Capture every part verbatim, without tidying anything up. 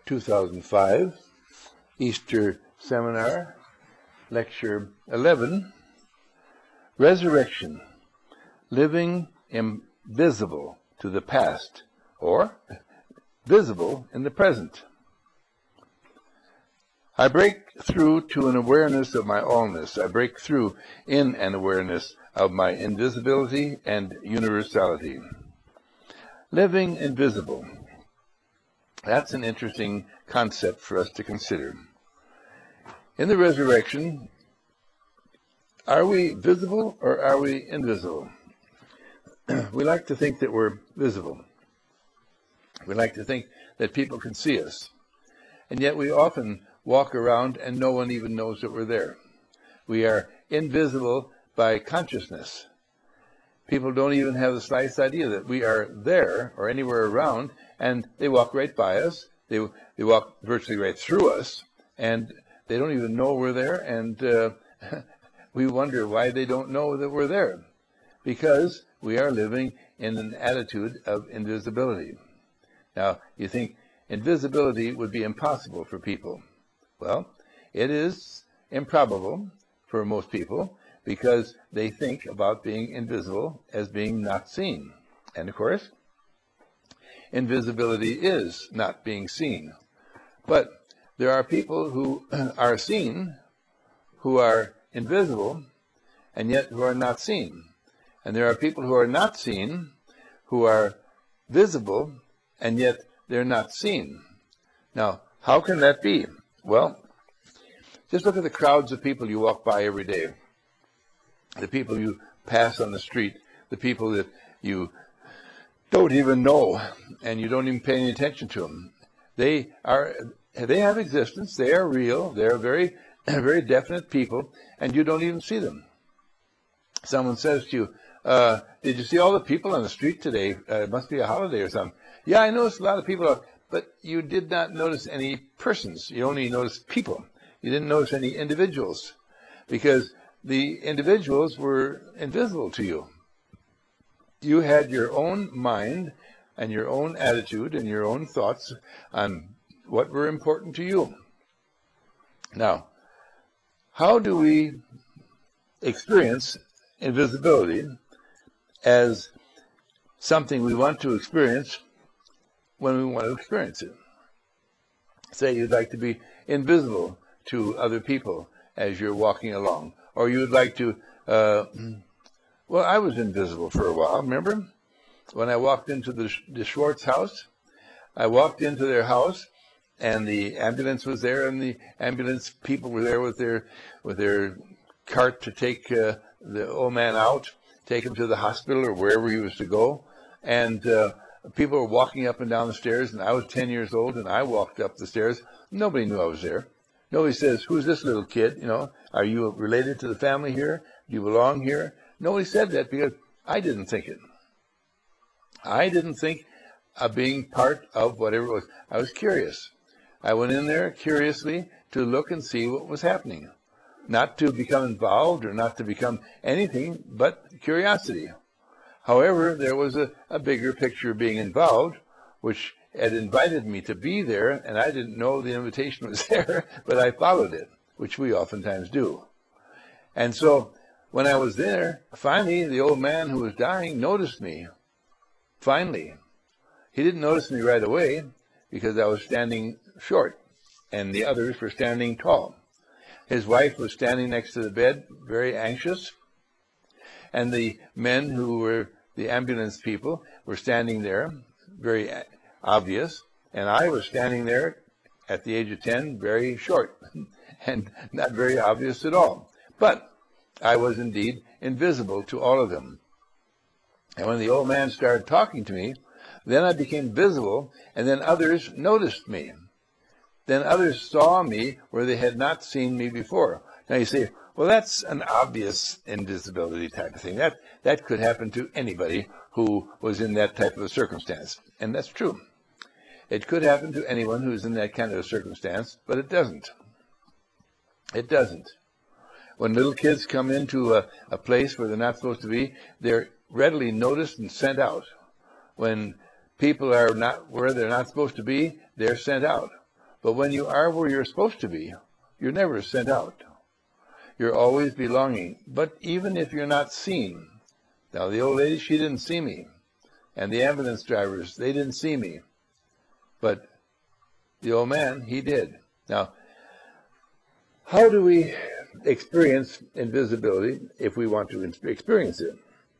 two thousand five, Easter Seminar, Lecture eleven, Resurrection, Living Invisible to the Past, or Visible in the Present. I break through to an awareness of my allness. I break through in an awareness of my invisibility and universality. Living invisible. That's an interesting concept for us to consider. In the resurrection, are we visible or are we invisible? We like to think that we're visible. We like to think that people can see us. And yet we often walk around and no one even knows that we're there. We are invisible by consciousness. People don't even have the slightest idea that we are there or anywhere around, and they walk right by us. They they walk virtually right through us, and they don't even know we're there, and uh, we wonder why they don't know that we're there, because we are living in an attitude of invisibility. Now, you think invisibility would be impossible for people. Well, it is improbable for most people because they think about being invisible as being not seen. And of course, invisibility is not being seen. But there are people who are seen, who are invisible, and yet who are not seen. And there are people who are not seen, who are visible, and yet they're not seen. Now, how can that be? Well, just look at the crowds of people you walk by every day. The people you pass on the street, the people that you don't even know, and you don't even pay any attention to them. They are, they have existence, they are real, they're very, very definite people, and you don't even see them. Someone says to you, uh, did you see all the people on the street today? Uh, it must be a holiday or something. Yeah, I noticed a lot of people out, but you did not notice any persons. You only noticed people. You didn't notice any individuals, because the individuals were invisible to you. You had your own mind and your own attitude and your own thoughts on what were important to you. Now, how do we experience invisibility as something we want to experience when we want to experience it? Say you'd like to be invisible to other people as you're walking along, or you'd like to, uh, well, I was invisible for a while, remember? When I walked into the, the Schwartz house, I walked into their house, and the ambulance was there, and the ambulance people were there with their with their cart to take uh, the old man out, take him to the hospital or wherever he was to go. And uh, people were walking up and down the stairs, and I was ten years old, and I walked up the stairs. Nobody knew I was there. Nobody says, who's this little kid? You know, are you related to the family here? Do you belong here? Nobody said that because I didn't think it. I didn't think of being part of whatever it was. I was curious. I went in there curiously to look and see what was happening. Not to become involved or not to become anything but curiosity. However, there was a, a bigger picture of being involved, which had invited me to be there, and I didn't know the invitation was there, but I followed it, which we oftentimes do. And so when I was there, finally, the old man who was dying noticed me. Finally. He didn't notice me right away because I was standing short, and the others were standing tall. His wife was standing next to the bed, very anxious, and the men who were the ambulance people were standing there, very obvious, and I was standing there at the age of ten, very short, and not very obvious at all. But I was indeed invisible to all of them. And when the old man started talking to me, then I became visible, and then others noticed me. Then others saw me where they had not seen me before. Now you say, well, that's an obvious invisibility type of thing. That that could happen to anybody who was in that type of a circumstance. And that's true. It could happen to anyone who's in that kind of a circumstance, but it doesn't. It doesn't. When little kids come into a, a place where they're not supposed to be, they're readily noticed and sent out. When people are not where they're not supposed to be, they're sent out. But when you are where you're supposed to be, you're never sent out. You're always belonging. But even if you're not seen, now the old lady, she didn't see me. And the ambulance drivers, they didn't see me. But the old man, he did. Now, how do we experience invisibility if we want to experience it?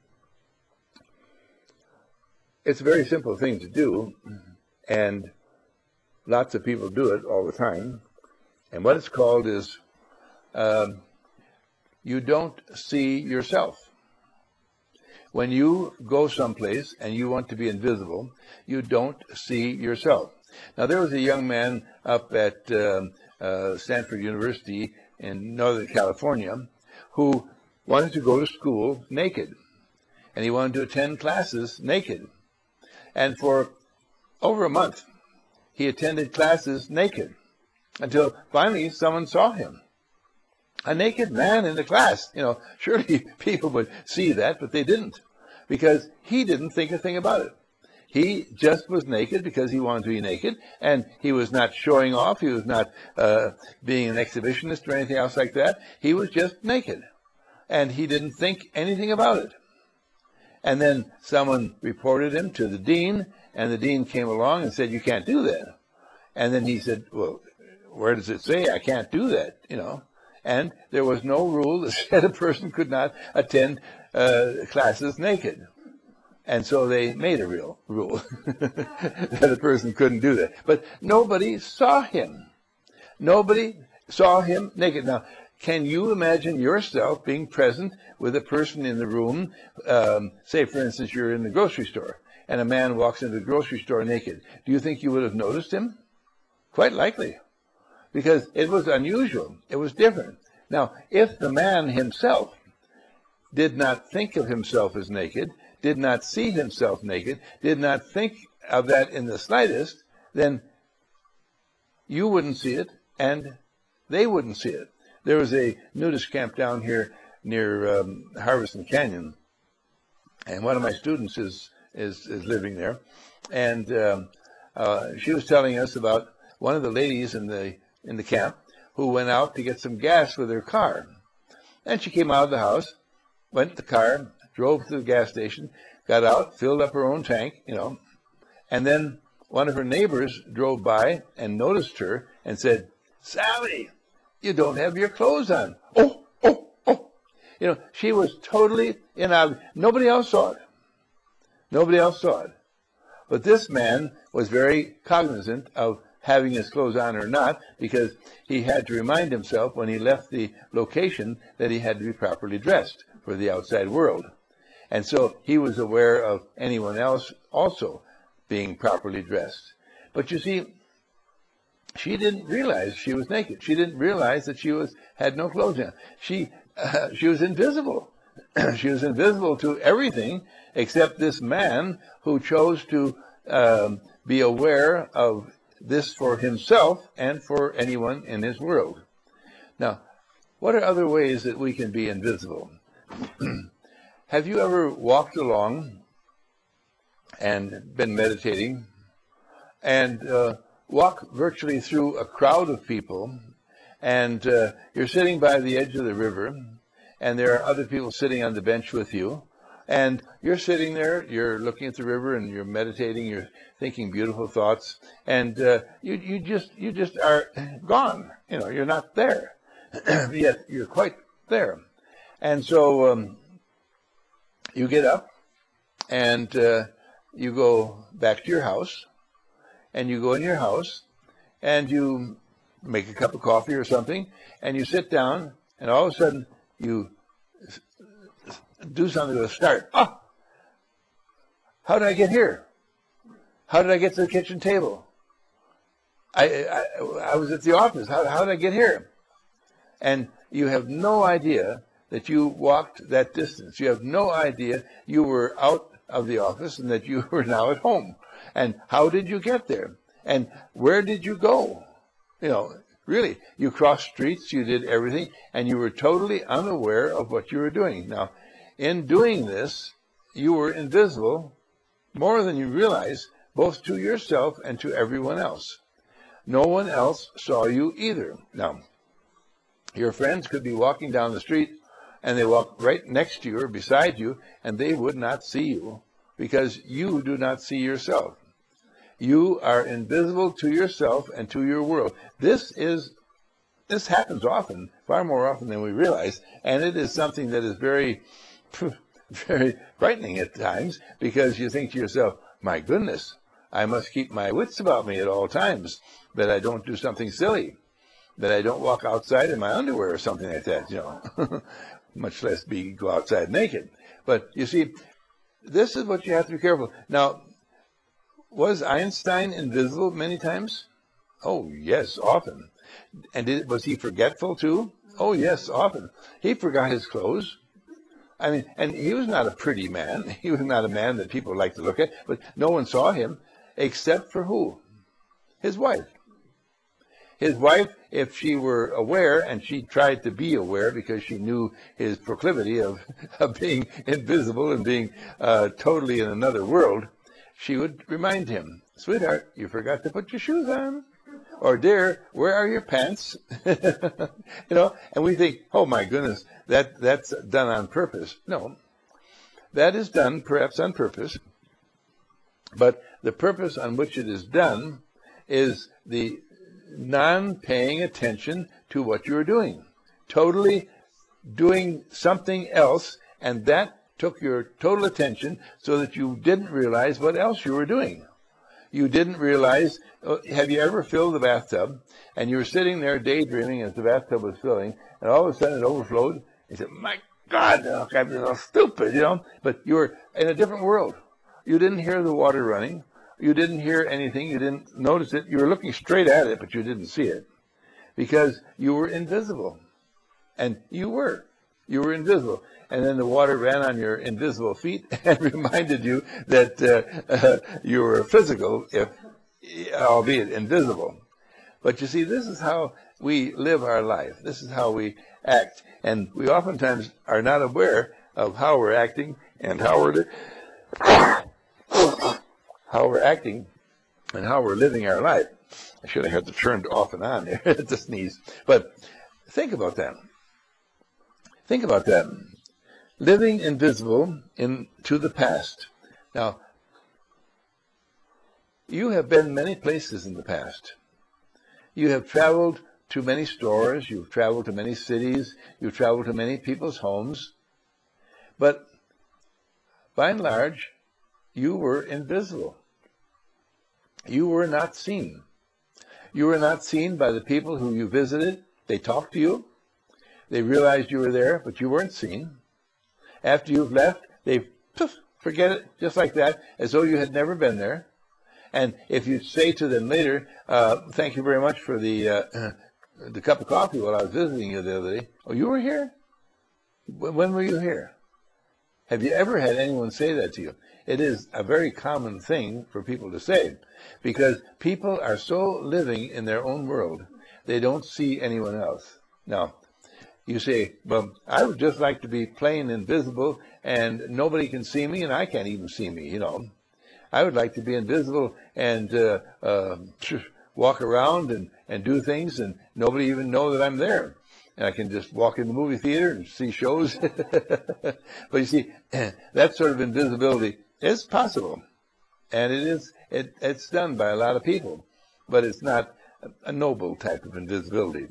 It's a very simple thing to do, and lots of people do it all the time. And what it's called is um, you don't see yourself. When you go someplace and you want to be invisible, you don't see yourself. Now, there was a young man up at um, uh, Stanford University in Northern California who wanted to go to school naked. And he wanted to attend classes naked. And for over a month, he attended classes naked until finally someone saw him. A naked man in the class. You know, surely people would see that, but they didn't, because he didn't think a thing about it. He just was naked because he wanted to be naked, and he was not showing off. He was not uh, being an exhibitionist or anything else like that. He was just naked, and he didn't think anything about it. And then someone reported him to the dean, and the dean came along and said, "You can't do that." And then he said, "Well, where does it say I can't do that?" You know, and there was no rule that said a person could not attend uh, classes naked. And so they made a real rule that a person couldn't do that. But nobody saw him. Nobody saw him naked. Now, can you imagine yourself being present with a person in the room? Um, say, for instance, you're in the grocery store, and a man walks into the grocery store naked. Do you think you would have noticed him? Quite likely, because it was unusual. It was different. Now, if the man himself did not think of himself as naked, did not see himself naked, did not think of that in the slightest, then you wouldn't see it, and they wouldn't see it. There was a nudist camp down here near um, Harveston Canyon, and one of my students is is, is living there, and um, uh, she was telling us about one of the ladies in the in the camp who went out to get some gas for their car, and she came out of the house, went to the car, drove to the gas station, got out, filled up her own tank, you know, and then one of her neighbors drove by and noticed her and said, "Sally, you don't have your clothes on." Oh, oh, oh. You know, she was totally inaudible. Nobody else saw it. Nobody else saw it. But this man was very cognizant of having his clothes on or not, because he had to remind himself when he left the location that he had to be properly dressed for the outside world. And so he was aware of anyone else also being properly dressed. But you see, she didn't realize she was naked. She didn't realize that she was had no clothes on. She uh, she was invisible. She was invisible to everything except this man who chose to um, be aware of this for himself and for anyone in his world. Now, what are other ways that we can be invisible? Have you ever walked along and been meditating and uh, walk virtually through a crowd of people, and uh, you're sitting by the edge of the river, and there are other people sitting on the bench with you, and you're sitting there, you're looking at the river, and you're meditating, you're thinking beautiful thoughts, and uh, you you just you just are gone. You know, you're not there, yet you're quite there. And so um, you get up, and uh, you go back to your house, and you go in your house, and you make a cup of coffee or something, and you sit down, and all of a sudden you do something with a start. Ah! How did I get here? How did I get to the kitchen table? I, I, I was at the office. How, how did I get here? And you have no idea that you walked that distance. You have no idea you were out of the office and that you were now at home. And how did you get there? And where did you go? You know, really, you crossed streets, you did everything, and you were totally unaware of what you were doing. Now, in doing this, you were invisible more than you realize, both to yourself and to everyone else. no one else saw you either. Now, your friends could be walking down the street, and they walk right next to you or beside you, and they would not see you because you do not see yourself. You are invisible to yourself and to your world. This is this happens often, far more often than we realize, and it is something that is very, very frightening at times, because you think to yourself, my goodness, I must keep my wits about me at all times, that I don't do something silly, that I don't walk outside in my underwear or something like that, you know, much less be go outside naked. But you see, this is what you have to be careful. Now, was Einstein invisible many times? Oh, yes, often. And did, was he forgetful too? Oh, yes, often. He forgot his clothes. I mean, and he was not a pretty man. He was not a man that people like to look at, but no one saw him except for who? His wife. His wife, if she were aware, and she tried to be aware because she knew his proclivity of, of being invisible and being uh, totally in another world, she would remind him, sweetheart, you forgot to put your shoes on. Or, dear, where are your pants? You know, and we think, oh my goodness, that, that's done on purpose. No, that is done perhaps on purpose, but the purpose on which it is done is the non-paying attention to what you're doing. Totally doing something else, and that took your total attention so that you didn't realize what else you were doing. You didn't realize, uh, have you ever filled the bathtub, and you were sitting there daydreaming as the bathtub was filling, and all of a sudden it overflowed, and you said, my God, I'm so stupid, you know, but you were in a different world. You didn't hear the water running. You didn't hear anything. You didn't notice it. You were looking straight at it, but you didn't see it because you were invisible. And you were. You were invisible. And then the water ran on your invisible feet and reminded you that uh, uh, you were physical, if albeit invisible. But you see, this is how we live our life. This is how we act. And we oftentimes are not aware of how we're acting and how we're how we're acting and how we're living our life. I should have had to turn off and on there to sneeze. But think about that. Think about that. Living invisible into the past. Now, you have been many places in the past. You have traveled to many stores. You've traveled to many cities. You've traveled to many people's homes. But by and large, you were invisible. You were not seen. You were not seen by the people who you visited. They talked to you. They realized you were there, but you weren't seen. After you've left, they poof, forget it, just like that, as though you had never been there. And if you say to them later, uh, thank you very much for the uh, the cup of coffee while I was visiting you the other day. Oh, you were here? When were you here? Have you ever had anyone say that to you? It is a very common thing for people to say, because people are so living in their own world, they don't see anyone else. Now, you say, well, I would just like to be plain invisible and nobody can see me and I can't even see me, you know. I would like to be invisible and uh, uh, walk around and, and do things and nobody even know that I'm there. And I can just walk in the movie theater and see shows. But you see, that sort of invisibility is possible. And it is, it, it's done by a lot of people. But it's not a noble type of invisibility.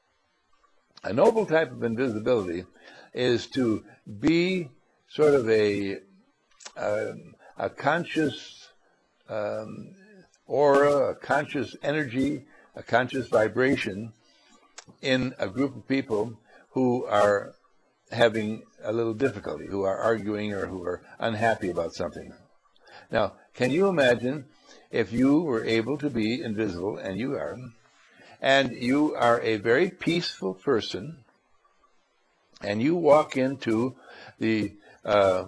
A noble type of invisibility is to be sort of a a, a conscious um, aura, a conscious energy, a conscious vibration in a group of people who are having a little difficulty, who are arguing or who are unhappy about something. Now, can you imagine if you were able to be invisible, and you are, and you are a very peaceful person, and you walk into the uh,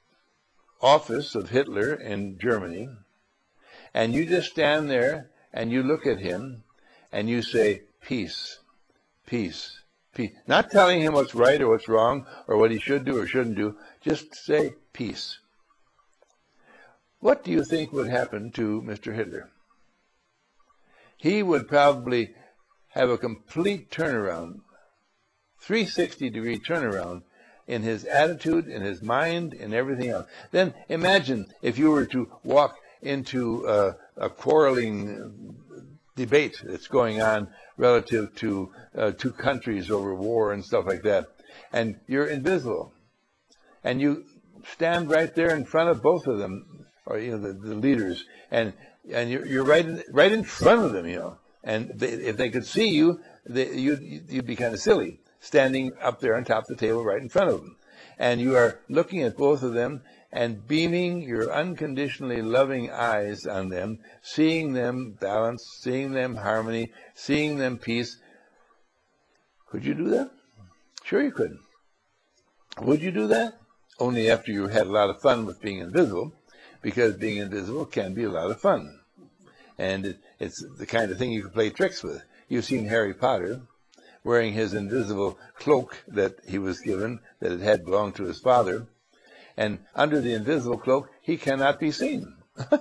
office of Hitler in Germany, and you just stand there and you look at him and you say, peace, peace, peace. Not telling him what's right or what's wrong or what he should do or shouldn't do, just say peace. What do you think would happen to Mister Hitler? he would probably have a complete turnaround, three sixty degree turnaround in his attitude, in his mind, in everything else. Then imagine if you were to walk into uh, a quarreling debate that's going on relative to uh, two countries over war and stuff like that, and you're invisible, and you stand right there in front of both of them, or you know the, the leaders, and and you're, you're right in, right in front of them, you know, and they, if they could see you, they, you'd, you'd be kind of silly standing up there on top of the table right in front of them, and you are looking at both of them and beaming your unconditionally loving eyes on them, seeing them balance, seeing them harmony, seeing them peace. Could you do that? Sure you could. Would you do that? Only after you had a lot of fun with being invisible, because being invisible can be a lot of fun. And it, it's the kind of thing you can play tricks with. You've seen Harry Potter wearing his invisible cloak that he was given, that it had belonged to his father. And under the invisible cloak, he cannot be seen.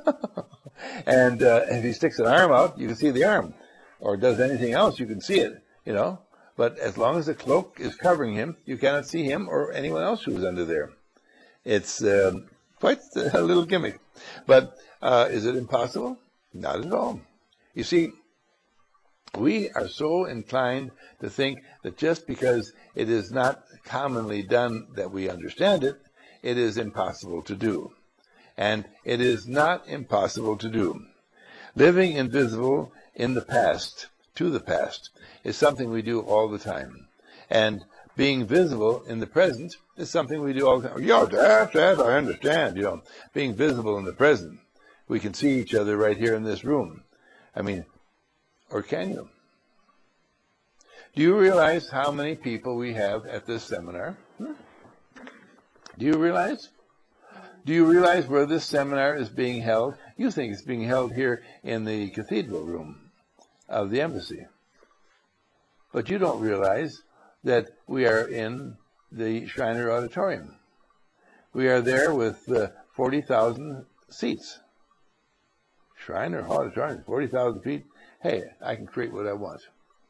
And uh, if he sticks an arm out, you can see the arm. Or does anything else, you can see it, you know. But as long as the cloak is covering him, you cannot see him or anyone else who is under there. It's uh, quite a little gimmick. But uh, is it impossible? Not at all. You see, we are so inclined to think that just because it is not commonly done that we understand it, it is impossible to do. And it is not impossible to do. Living invisible in the past, to the past, is something we do all the time. And being visible in the present is something we do all the time. Yeah, that, that, I understand, you know. Being visible in the present. We can see each other right here in this room. I mean, or can you? Do you realize how many people we have at this seminar? Hmm? Do you realize? Do you realize where this seminar is being held? You think it's being held here in the cathedral room of the embassy. But you don't realize that we are in the Shriner Auditorium. We are there with uh, forty thousand seats. Shriner Auditorium, forty thousand feet. Hey, I can create what I want.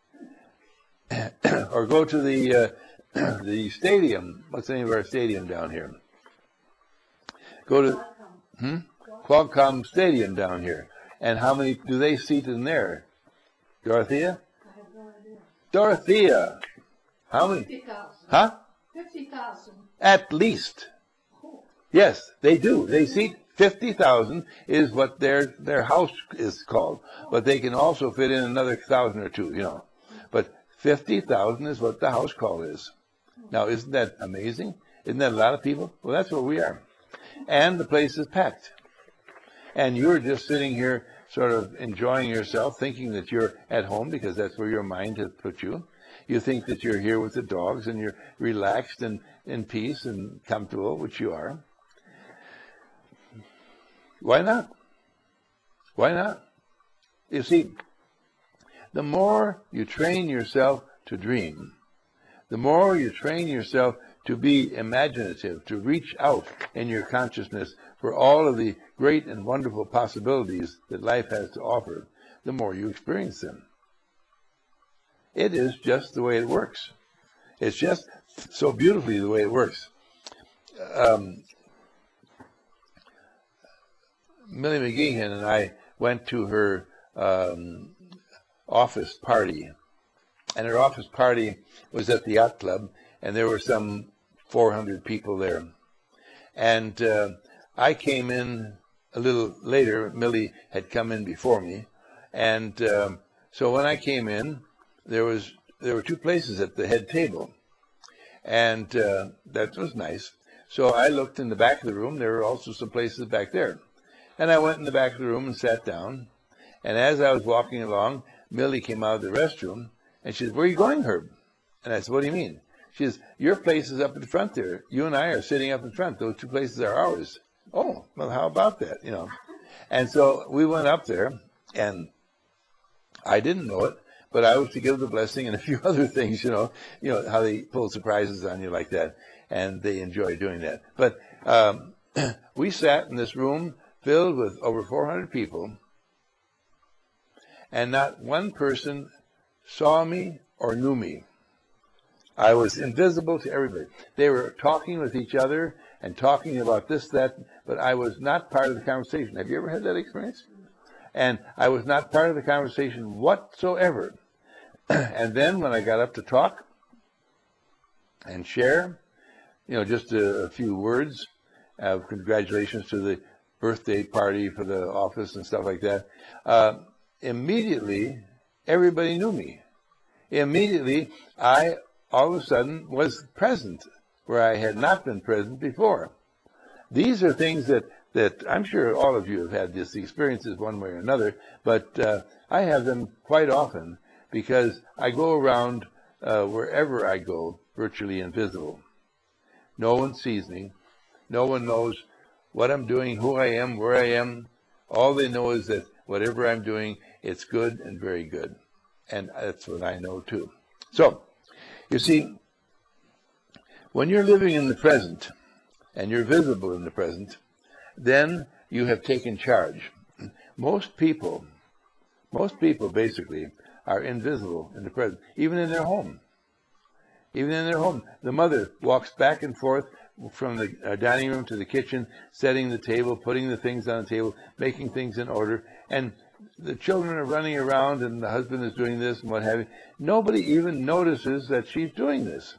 Or go to the uh, the stadium. What's the name of our stadium down here? Go to hmm? Qualcomm Stadium down here. And how many do they seat in there? Dorothea? I have no idea. Dorothea! How many? fifty thousand. Huh? fifty thousand. At least. Yes, they do. They seat fifty thousand is what their their house is called. But they can also fit in another thousand or two, you know. But fifty thousand is what the house call is. Now, isn't that amazing? Isn't that a lot of people? Well, that's where we are. And the place is packed. And you're just sitting here sort of enjoying yourself, thinking that you're at home because that's where your mind has put you. You think that you're here with the dogs and you're relaxed and in peace and comfortable, which you are. Why not? Why not? You see, the more you train yourself to dream, the more you train yourself to be imaginative, to reach out in your consciousness for all of the great and wonderful possibilities that life has to offer, the more you experience them. It is just the way it works. It's just so beautifully the way it works. Um, Millie McGeehan and I went to her um, office party, and her office party was at the yacht club, and there were some four hundred people there. And uh, I came in a little later. Millie had come in before me, and uh, so when I came in, there was there were two places at the head table, and uh, that was nice. So I looked in the back of the room. There were also some places back there. And I went in the back of the room and sat down. And as I was walking along, Millie came out of the restroom, and she said, "Where are you going, Herb?" And I said, "What do you mean?" She says, "Your place is up in front there. You and I are sitting up in front. Those two places are ours." Oh, well, how about that, you know? And so we went up there, and I didn't know it, but I was to give the blessing and a few other things, you know, you know, how they pull surprises on you like that, and they enjoy doing that. But um, we sat in this room filled with over four hundred people, and not one person saw me or knew me. I was invisible to everybody. They were talking with each other and talking about this, that, but I was not part of the conversation. Have you ever had that experience? And I was not part of the conversation whatsoever. And then when I got up to talk and share, you know, just a, a few words of congratulations to the birthday party for the office and stuff like that, uh, immediately everybody knew me. Immediately I all of a sudden was present where I had not been present before. These are things that, that I'm sure all of you have had these experiences one way or another, but uh, I have them quite often because I go around uh, wherever I go virtually invisible. No one sees me. No one knows what I'm doing, who I am, where I am. All they know is that whatever I'm doing, it's good and very good. And that's what I know too. So, you see, when you're living in the present, and you're visible in the present, then you have taken charge. Most people, most people basically are invisible in the present, even in their home. Even in their home. The mother walks back and forth from the uh, dining room to the kitchen, setting the table, putting the things on the table, making things in order, and the children are running around and the husband is doing this and what have you. Nobody even notices that she's doing this.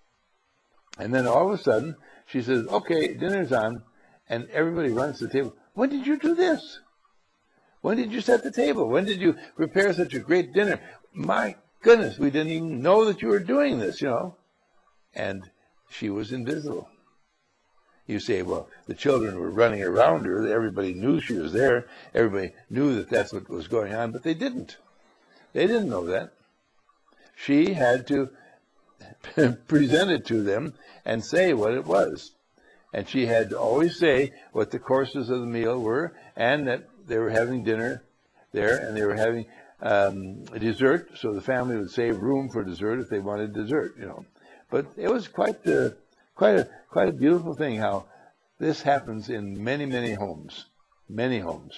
And then all of a sudden, she says, okay, dinner's on, and everybody runs to the table. When did you do this? When did you set the table? When did you prepare such a great dinner? My goodness, we didn't even know that you were doing this, you know. And she was invisible. You say, well, the children were running around her. Everybody knew she was there. Everybody knew that that's what was going on, but they didn't. They didn't know that. She had to present it to them and say what it was. And she had to always say what the courses of the meal were and that they were having dinner there and they were having um, a dessert, so the family would save room for dessert if they wanted dessert, you know. But it was quite the Quite a quite a beautiful thing how this happens in many, many homes. Many homes.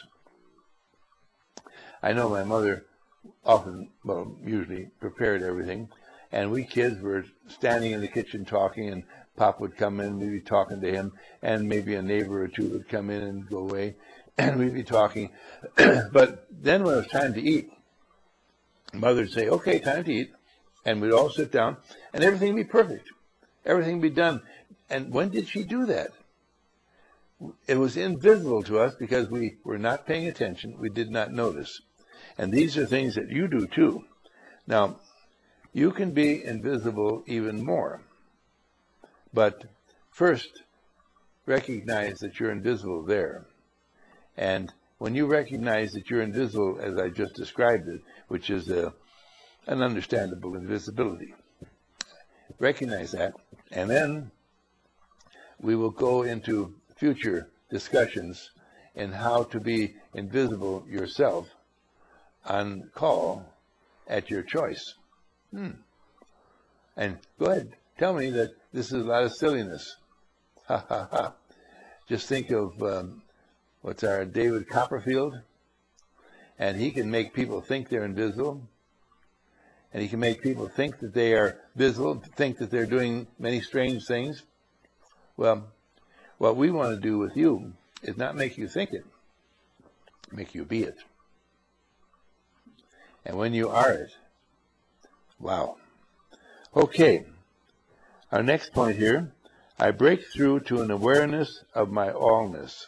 I know my mother often, well, usually prepared everything, and we kids were standing in the kitchen talking, and Pop would come in, we'd be talking to him, and maybe a neighbor or two would come in and go away, and we'd be talking. But then when it was time to eat, Mother would say, okay, time to eat, and we'd all sit down, and everything would be perfect. Everything be done. And when did she do that? It was invisible to us because we were not paying attention. We did not notice. And these are things that you do too. Now, you can be invisible even more. But first, recognize that you're invisible there. And when you recognize that you're invisible, as I just described it, which is a, an understandable invisibility, recognize that, and then we will go into future discussions in how to be invisible yourself on call at your choice. Hmm. And go ahead, tell me that this is a lot of silliness. Ha ha ha. Just think of um, what's our David Copperfield, and he can make people think they're invisible. And he can make people think that they are visible, think that they're doing many strange things. Well, what we want to do with you is not make you think it, make you be it. And when you are it, wow. Okay, our next point here, I break through to an awareness of my allness.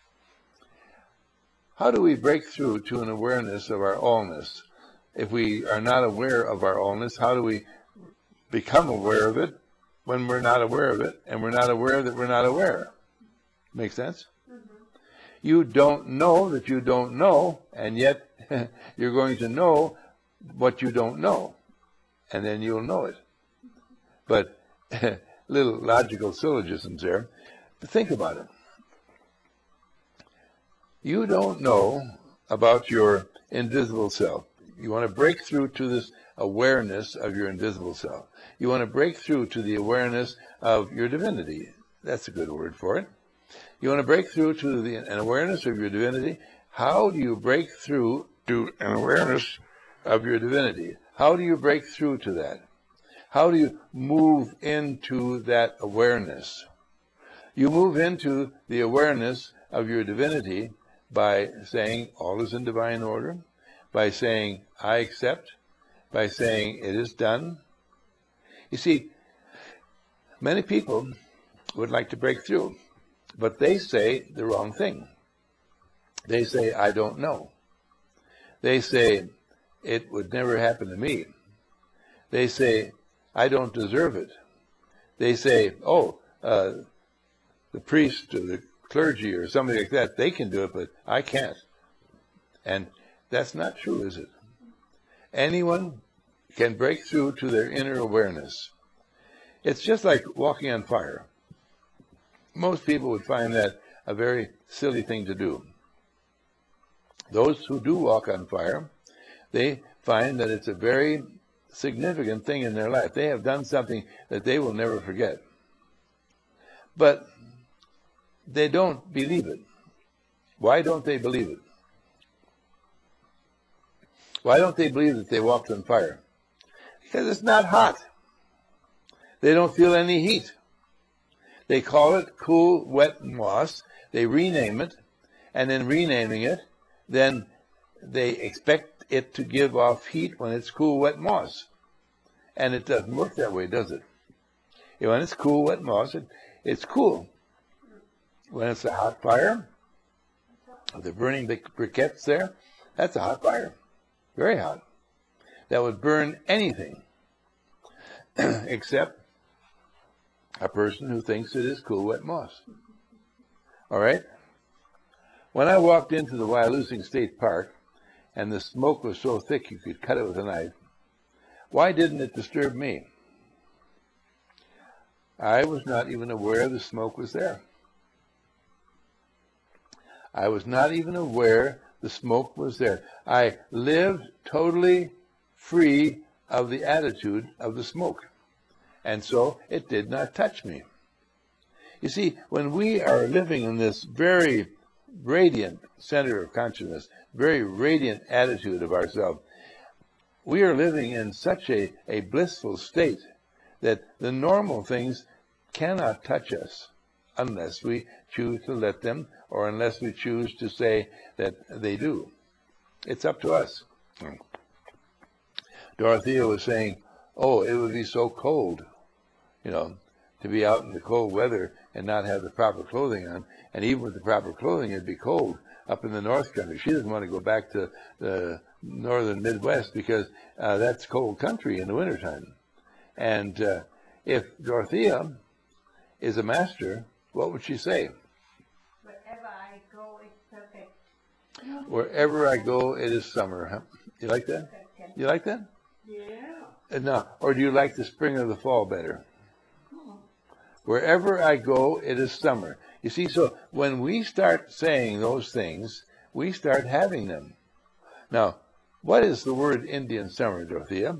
How do we break through to an awareness of our allness? If we are not aware of our allness, how do we become aware of it when we're not aware of it, and we're not aware that we're not aware? Make sense? Mm-hmm. You don't know that you don't know, and yet you're going to know what you don't know, and then you'll know it. But little logical syllogisms there. But think about it. You don't know about your invisible self. You want to break through to this awareness of your invisible self. You want to break through to the awareness of your divinity. That's a good word for it. You want to break through to the, an awareness of your divinity. How do you break through to an awareness of your divinity. How do you break through to that? How do you move into that awareness? You move into the awareness of your divinity by saying, all is in divine order, by saying, I accept, by saying, it is done. You see, many people would like to break through, but they say the wrong thing. They say, I don't know. They say, it would never happen to me. They say, I don't deserve it. They say, oh, uh, the priest or the clergy or somebody like that, they can do it, but I can't. And that's not true, is it? Anyone can break through to their inner awareness. It's just like walking on fire. Most people would find that a very silly thing to do. Those who do walk on fire, they find that it's a very significant thing in their life. They have done something that they will never forget. But they don't believe it. Why don't they believe it? Why don't they believe that they walked on fire? Because it's not hot. They don't feel any heat. They call it cool, wet moss. They rename it, and in renaming it, then they expect it to give off heat when it's cool, wet moss. And it doesn't work that way, does it? When it's cool, wet moss, it, it's cool. When it's a hot fire, they're burning the briquettes there, that's a hot fire. Very hot. That would burn anything except a person who thinks it is cool, wet moss. All right? When I walked into the Wyalusing State Park and the smoke was so thick you could cut it with a knife, why didn't it disturb me? I was not even aware the smoke was there. I was not even aware the smoke was there. I lived totally free of the attitude of the smoke. And so it did not touch me. You see, when we are living in this very radiant center of consciousness, very radiant attitude of ourselves, we are living in such a, a blissful state that the normal things cannot touch us unless we choose to let them, or unless we choose to say that they do. It's up to us. Dorothea was saying, oh, it would be so cold, you know, to be out in the cold weather and not have the proper clothing on. And even with the proper clothing, it'd be cold up in the North Country. She doesn't want to go back to the northern Midwest because uh, that's cold country in the wintertime. And uh, if Dorothea is a master, what would she say? Wherever I go, it's perfect. Wherever I go, it is summer. Huh? You like that? You like that? Yeah. Uh, no. Or do you like the spring or the fall better? Oh. Wherever I go, it is summer. You see, so when we start saying those things, we start having them. Now, what is the word Indian summer, Dorothea?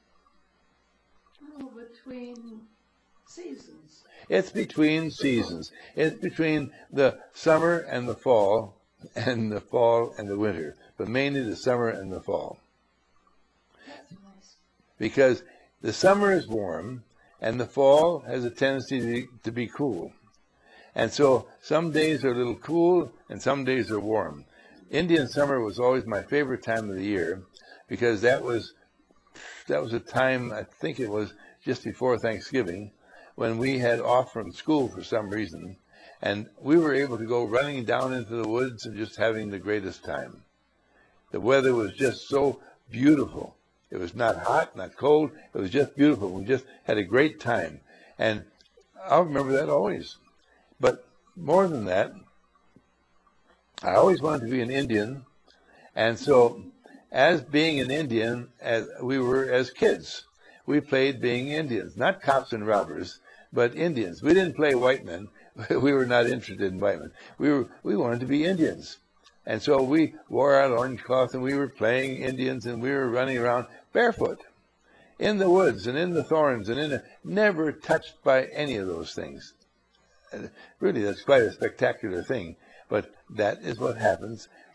Oh, between seasons. It's between seasons. It's between the summer and the fall, and the fall and the winter, but mainly the summer and the fall. That's nice. Because the summer is warm, and the fall has a tendency to be, to be cool. And so some days are a little cool, and some days are warm. Indian summer was always my favorite time of the year, because that was that was a time, I think it was just before Thanksgiving, when we had off from school for some reason, and we were able to go running down into the woods and just having the greatest time. The weather was just so beautiful. It was not hot, not cold. It was just beautiful. We just had a great time. And I'll remember that always. But more than that, I always wanted to be an Indian. And so as being an Indian, as we were as kids, we played being Indians, not cops and robbers, but Indians. We didn't play white men. We were not interested in white men. We were we wanted to be Indians. And so we wore our orange cloth and we were playing Indians and we were running around barefoot in the woods and in the thorns and in the, never touched by any of those things. And really, that's quite a spectacular thing. But that is what happens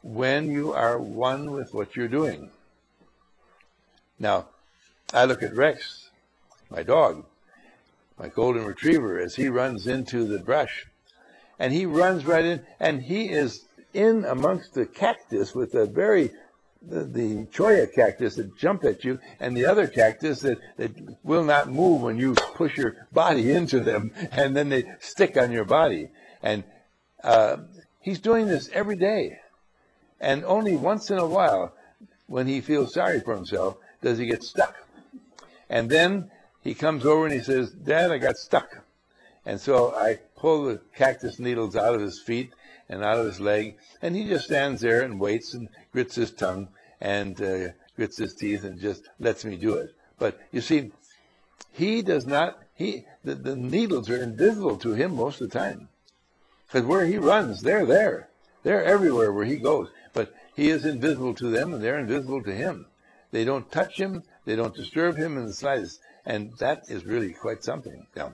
when you are one with what you're doing. Now, I look at Rex, my dog, my golden retriever, as he runs into the brush. And he runs right in, and he is in amongst the cactus with a very, the, the cholla cactus that jump at you, and the other cactus that, that will not move when you push your body into them, and then they stick on your body. And uh, he's doing this every day. And only once in a while, when he feels sorry for himself, does he get stuck. And then he comes over and he says, "Dad, I got stuck." And so I pull the cactus needles out of his feet and out of his leg, and he just stands there and waits and grits his tongue and uh, grits his teeth and just lets me do it. But you see, he does not, he the, the needles are invisible to him most of the time. Because where he runs, they're there. They're everywhere where he goes. But he is invisible to them, and they're invisible to him. They don't touch him. They don't disturb him in the slightest. And that is really quite something. Now,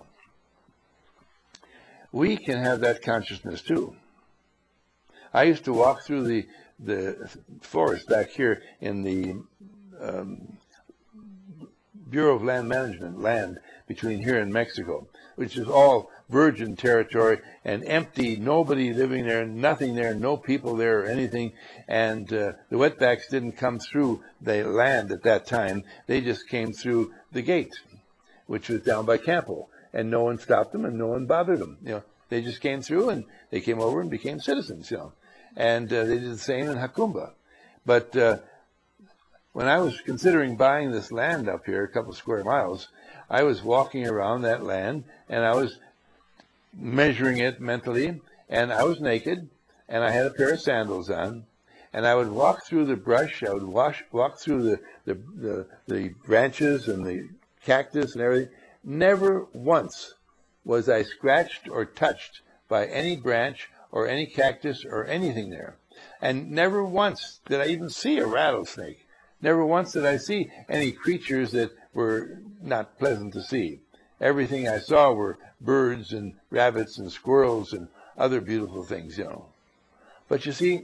we can have that consciousness too. I used to walk through the the forest back here in the um, Bureau of Land Management land between here and Mexico, which is all virgin territory and empty, nobody living there, nothing there, no people there or anything. And uh, the wetbacks didn't come through the land at that time. They just came through the gate, which was down by Campo. And no one stopped them and no one bothered them. You know, they just came through and they came over and became citizens, you know. And uh, they did the same in Jacumba. But uh, when I was considering buying this land up here, a couple square miles, I was walking around that land and I was measuring it mentally, and I was naked, and I had a pair of sandals on, and I would walk through the brush, I would wash, walk through the, the, the, the branches and the cactus and everything. Never once was I scratched or touched by any branch or any cactus or anything there. And never once did I even see a rattlesnake. Never once did I see any creatures that were not pleasant to see. Everything I saw were birds and rabbits and squirrels and other beautiful things, you know. But you see,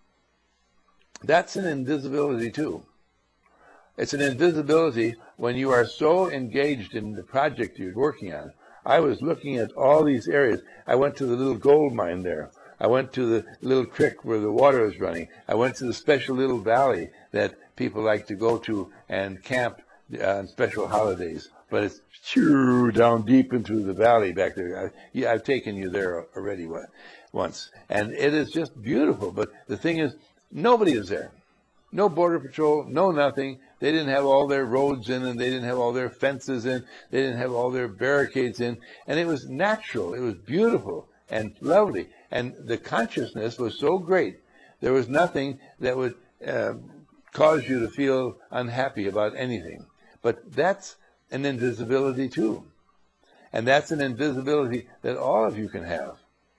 that's an invisibility too. It's an invisibility when you are so engaged in the project you're working on. I was looking at all these areas. I went to the little gold mine there. I went to the little creek where the water is running. I went to the special little valley that people like to go to and camp on special holidays. But it's shoo, down deep into the valley back there. I, yeah, I've taken you there already once. And it is just beautiful. But the thing is, nobody is there. No border patrol, no nothing. They didn't have all their roads in, and they didn't have all their fences in. They didn't have all their barricades in. And it was natural. It was beautiful and lovely. And the consciousness was so great. There was nothing that would uh, cause you to feel unhappy about anything. But that's an invisibility too. And that's an invisibility that all of you can have.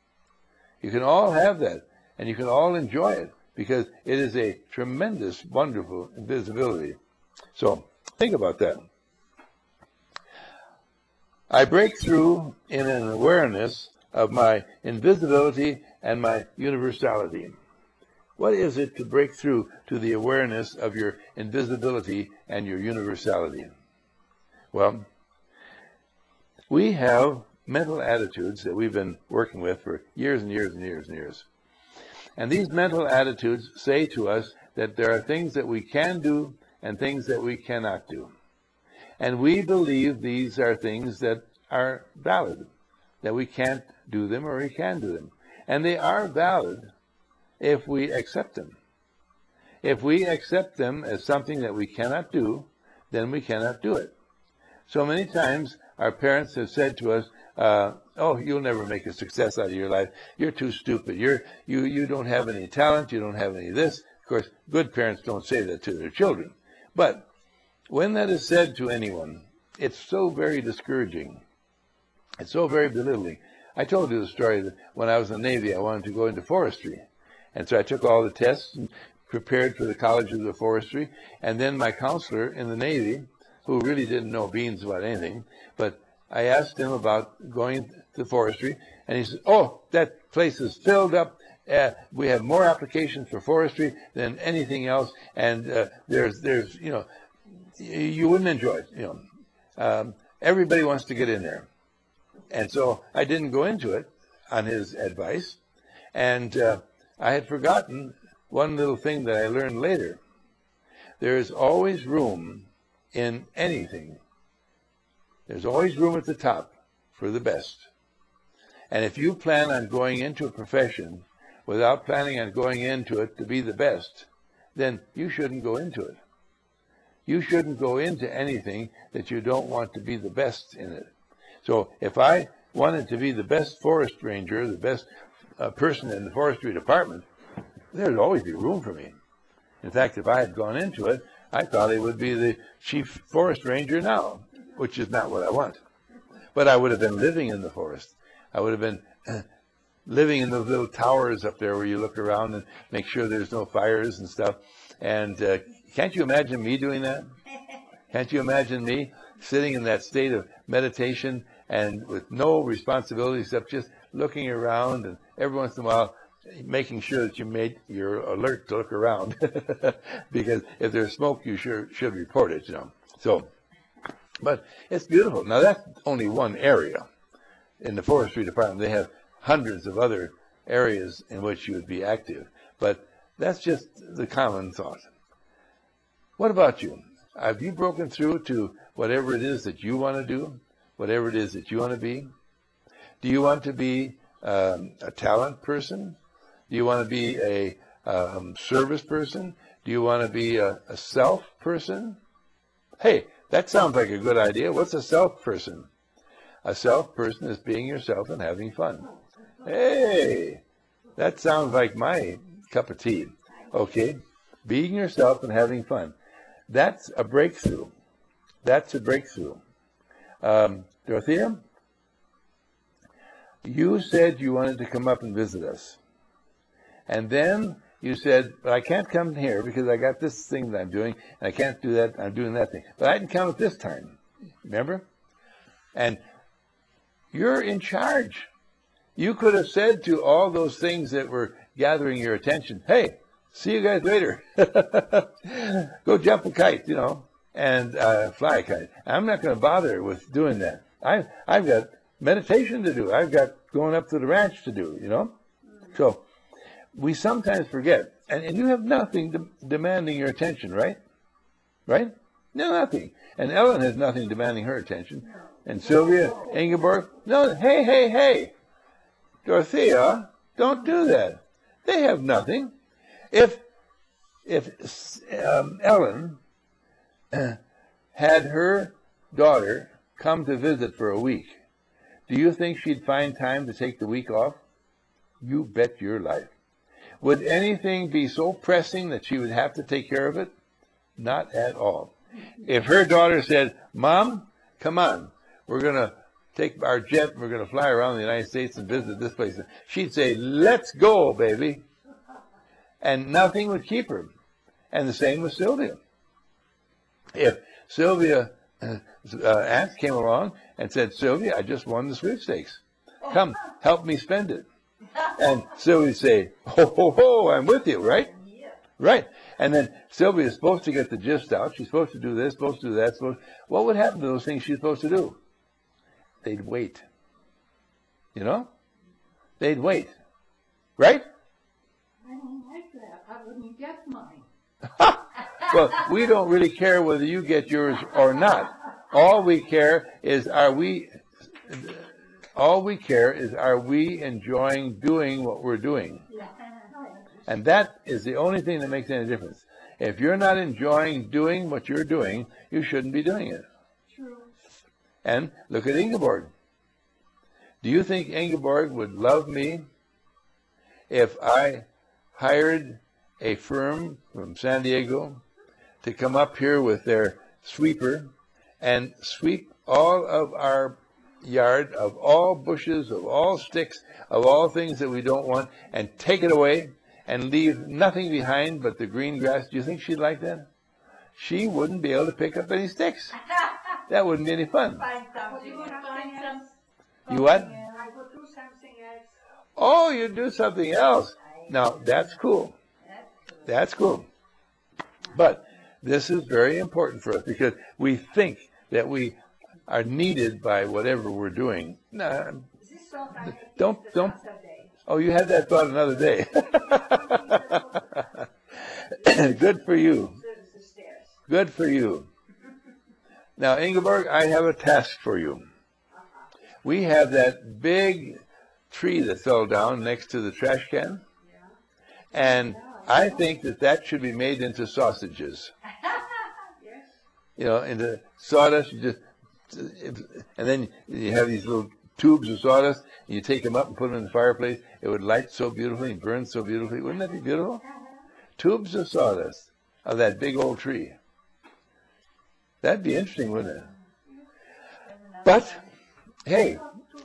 You can all have that, and you can all enjoy it, because it is a tremendous, wonderful invisibility. So think about that. I break through in an awareness of my invisibility and my universality. What is it to break through to the awareness of your invisibility and your universality? Well, we have mental attitudes that we've been working with for years and years and years and years. And these mental attitudes say to us that there are things that we can do and things that we cannot do. And we believe these are things that are valid, that we can't do them or we can do them. And they are valid if we accept them. If we accept them as something that we cannot do, then we cannot do it. So many times our parents have said to us, uh, oh, you'll never make a success out of your life. You're too stupid. You're, you, you don't have any talent. You don't have any of this. Of course, good parents don't say that to their children. But when that is said to anyone, it's so very discouraging. It's so very belittling. I told you the story that when I was in the Navy, I wanted to go into forestry. And so I took all the tests and prepared for the College of the Forestry. And then my counselor in the Navy, who really didn't know beans about anything, but I asked him about going to forestry, and he said, oh, that place is filled up. Uh, we have more applications for forestry than anything else, and uh, there's, there's, you know, you wouldn't enjoy it. You know, um, everybody wants to get in there, and so I didn't go into it on his advice, and uh, I had forgotten one little thing that I learned later. There is always room in anything. There's always room at the top for the best. And if you plan on going into a profession without planning on going into it to be the best, then you shouldn't go into it. You shouldn't go into anything that you don't want to be the best in it. So if I wanted to be the best forest ranger, the best uh, person in the forestry department, there'd always be room for me. In fact, if I had gone into it, I thought I would be the chief forest ranger now, which is not what I want. But I would have been living in the forest. I would have been uh, living in those little towers up there where you look around and make sure there's no fires and stuff. And uh, can't you imagine me doing that? Can't you imagine me sitting in that state of meditation and with no responsibility except just looking around and every once in a while making sure that you made you're alert to look around because if there's smoke you sure should report it, you know. So, but it's beautiful. Now that's only one area. In the forestry department, they have hundreds of other areas in which you would be active. But that's just the common thought. What about you? Have you broken through to whatever it is that you want to do? Whatever it is that you want to be? Do you want to be um, a talent person? Do you want to be a um, service person? Do you want to be a, a self person? Hey, that sounds like a good idea. What's a self person? A self person is being yourself and having fun. Hey, that sounds like my cup of tea. Okay, being yourself and having fun. That's a breakthrough. That's a breakthrough. Um, Dorothea, you said you wanted to come up and visit us. And then you said, but I can't come here because I got this thing that I'm doing, and I can't do that, I'm doing that thing. But I can come at this time. Remember? And you're in charge. You could have said to all those things that were gathering your attention, hey, see you guys later. Go jump a kite, you know, and uh, fly a kite. I'm not going to bother with doing that. I, I've got meditation to do. I've got going up to the ranch to do, you know. So we sometimes forget. And, and you have nothing de- demanding your attention, right? Right? No, nothing. And Ellen has nothing demanding her attention. And Sylvia, Ingeborg, no, hey, hey, hey. Dorothea, don't do that. They have nothing. If if um, Ellen uh, had her daughter come to visit for a week, do you think she'd find time to take the week off? You bet your life. Would anything be so pressing that she would have to take care of it? Not at all. If her daughter said, Mom, come on, we're going to take our jet and we're going to fly around the United States and visit this place, she'd say, let's go, baby. And nothing would keep her. And the same with Sylvia. If Sylvia, uh, aunt came along and said, Sylvia, I just won the sweepstakes. Come, help me spend it. And Sylvia would say, ho, ho, ho, I'm with you, right? Right. And then Sylvia is supposed to get the gist out. She's supposed to do this, supposed to do that. Supposed... What would happen to those things she's supposed to do? They'd wait. You know? They'd wait. Right? I don't like that. I wouldn't get mine. Well, we don't really care whether you get yours or not. All we care is are we all we care is are we enjoying doing what we're doing. And that is the only thing that makes any difference. If you're not enjoying doing what you're doing, you shouldn't be doing it. True. And look at Ingeborg. Do you think Ingeborg would love me if I hired a firm from San Diego to come up here with their sweeper and sweep all of our yard of all bushes, of all sticks, of all things that we don't want, and take it away and leave nothing behind but the green grass? Do you think she'd like that? She wouldn't be able to pick up any sticks. That wouldn't be any fun. Find something. Find some- You what? I will do something else. Oh, you do something else. Now, that's cool. That's cool. But this is very important for us because we think that we are needed by whatever we're doing. No, don't, don't. Oh, you had that thought another day. Good for you. Good for you. Now, Ingeborg, I have a task for you. We have that big tree that fell down next to the trash can. And I think that that should be made into sausages. You know, into sawdust, you just, and then you have these little tubes of sawdust, and you take them up and put them in the fireplace. It would light so beautifully and burn so beautifully. Wouldn't that be beautiful? Tubes of sawdust of that big old tree. That'd be interesting, wouldn't it? But, hey,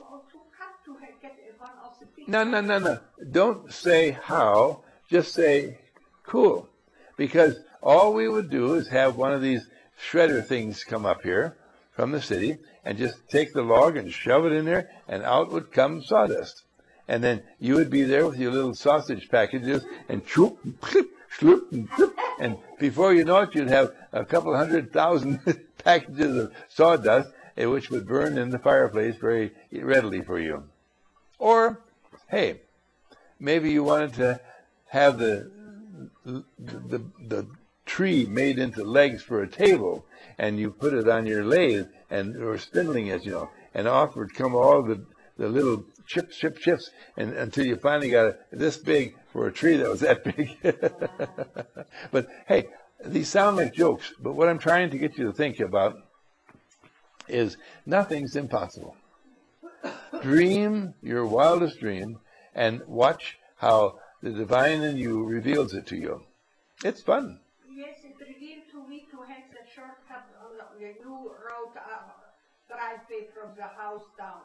no, no, no, no. Don't say how, just say cool. Because all we would do is have one of these shredder things come up here from the city and just take the log and shove it in there, and out would come sawdust. And then you would be there with your little sausage packages and choop, and clip, sloop, and clip, and before you know it, you'd have a couple hundred thousand packages of sawdust, which would burn in the fireplace very readily for you. Or, hey, maybe you wanted to have the the the tree made into legs for a table, and you put it on your lathe and or spindling it, you know, and off would come all the the little chips, chips, chips, and until you finally got it this big for a tree that was that big. But hey, these sound like jokes, but what I'm trying to get you to think about is nothing's impossible. Dream your wildest dream and watch how the divine in you reveals it to you. It's fun. Yes, it revealed to me to have the shortcut on the new road uh, driveway from the house down.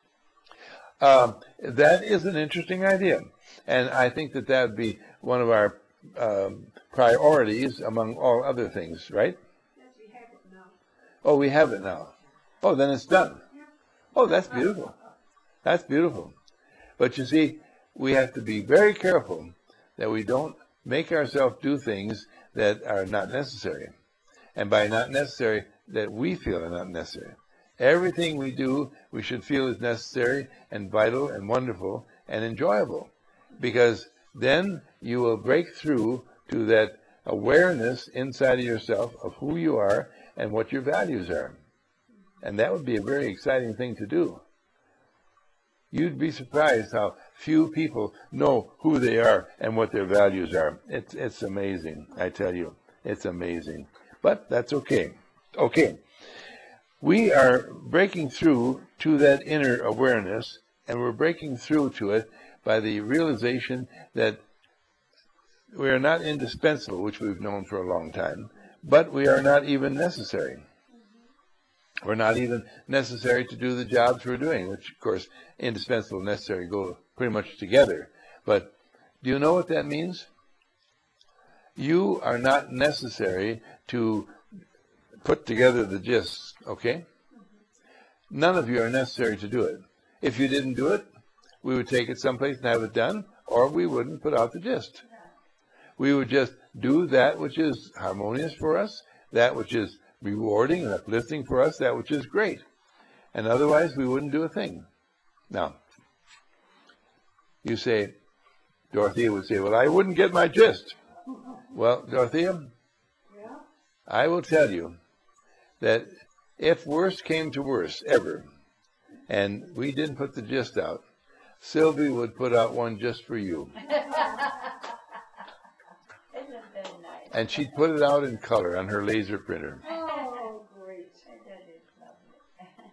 Um, that is an interesting idea, and I think that that would be one of our um, priorities among all other things, right? Yes, we have it now. Oh, we have it now. Oh, then it's done. Oh, that's beautiful. That's beautiful. But you see, we have to be very careful that we don't make ourselves do things that are not necessary. And by not necessary, that we feel are not necessary. Everything we do, we should feel is necessary and vital and wonderful and enjoyable. Because then you will break through to that awareness inside of yourself of who you are and what your values are. And that would be a very exciting thing to do. You'd be surprised how few people know who they are and what their values are. It's, it's amazing, I tell you. It's amazing. But that's okay. Okay. We are breaking through to that inner awareness, and we're breaking through to it by the realization that we are not indispensable, which we've known for a long time, but we are not even necessary. We're not even necessary to do the jobs we're doing, which, of course, indispensable and necessary go pretty much together. But do you know what that means? You are not necessary to put together the gist, okay? None of you are necessary to do it. If you didn't do it, we would take it someplace and have it done, or we wouldn't put out the gist. We would just do that which is harmonious for us, that which is rewarding and uplifting for us, that which is great. And otherwise, we wouldn't do a thing. Now, you say, Dorothea would say, well, I wouldn't get my gist. Well, Dorothea, Yeah? I will tell you that if worse came to worse, ever, and we didn't put the gist out, Sylvie would put out one just for you. Isn't that nice? And she'd put it out in color on her laser printer. Oh, great. That is lovely.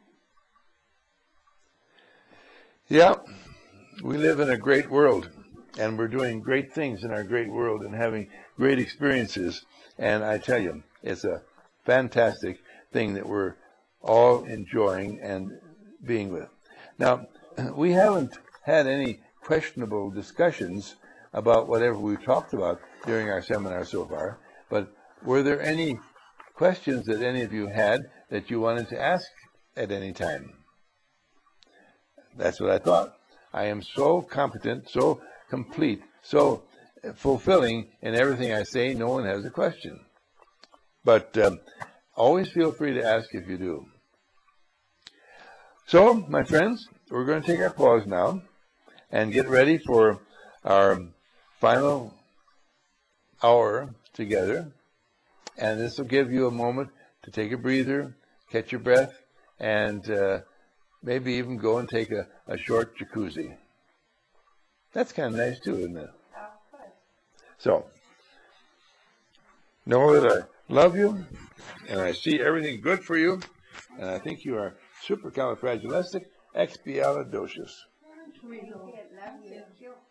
Yeah, we live in a great world, and we're doing great things in our great world and having great experiences. And I tell you, it's a fantastic thing that we're all enjoying and being with. Now, we haven't had any questionable discussions about whatever we've talked about during our seminar so far, but were there any questions that any of you had that you wanted to ask at any time? That's what I thought. I am so competent, so complete, so fulfilling in everything I say, no one has a question. But um, always feel free to ask if you do. So, my friends, we're going to take our pause now and get ready for our final hour together. And this will give you a moment to take a breather, catch your breath, and uh, maybe even go and take a, a short jacuzzi. That's kind of nice too, isn't it? So, know that I love you, and I see everything good for you, and I think you are supercalifragilistic expialidocious. Thank you.